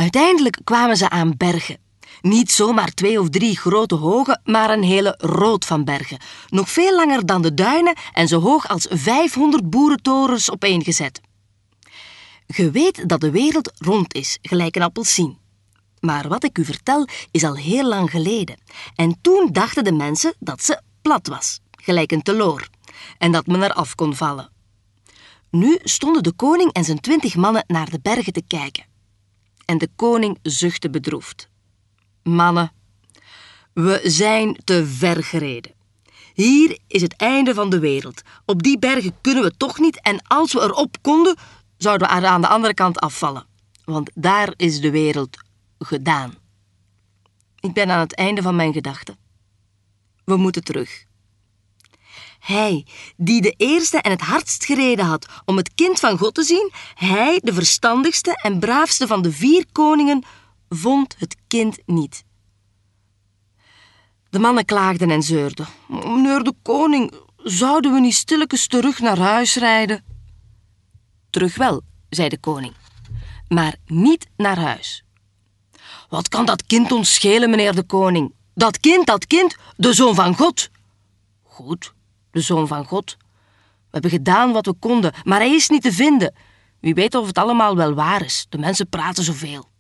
Uiteindelijk kwamen ze aan bergen. Niet zomaar 2 of 3 grote hoge, maar een hele rood van bergen. Nog veel langer dan de duinen en zo hoog als 500 boerentorens opeengezet. Je weet dat de wereld rond is, gelijk een appelsien. Maar wat ik u vertel is al heel lang geleden. En toen dachten de mensen dat ze plat was, gelijk een teloor. En dat men eraf kon vallen. Nu stonden de koning en zijn 20 mannen naar de bergen te kijken. En de koning zuchtte bedroefd. Mannen, we zijn te ver gereden. Hier is het einde van de wereld. Op die bergen kunnen we toch niet en als we erop konden, zouden we aan de andere kant afvallen. Want daar is de wereld gedaan. Ik ben aan het einde van mijn gedachten. We moeten terug. Hij, die de eerste en het hardst gereden had om het kind van God te zien, hij, de verstandigste en braafste van de 4 koningen, vond het kind niet. De mannen klaagden en zeurden. Meneer de koning, zouden we niet stilletjes terug naar huis rijden? Terug wel, zei de koning, maar niet naar huis. Wat kan dat kind ons schelen, meneer de koning? Dat kind, de Zoon van God. Goed, de Zoon van God. We hebben gedaan wat we konden, maar hij is niet te vinden. Wie weet of het allemaal wel waar is. De mensen praten zoveel.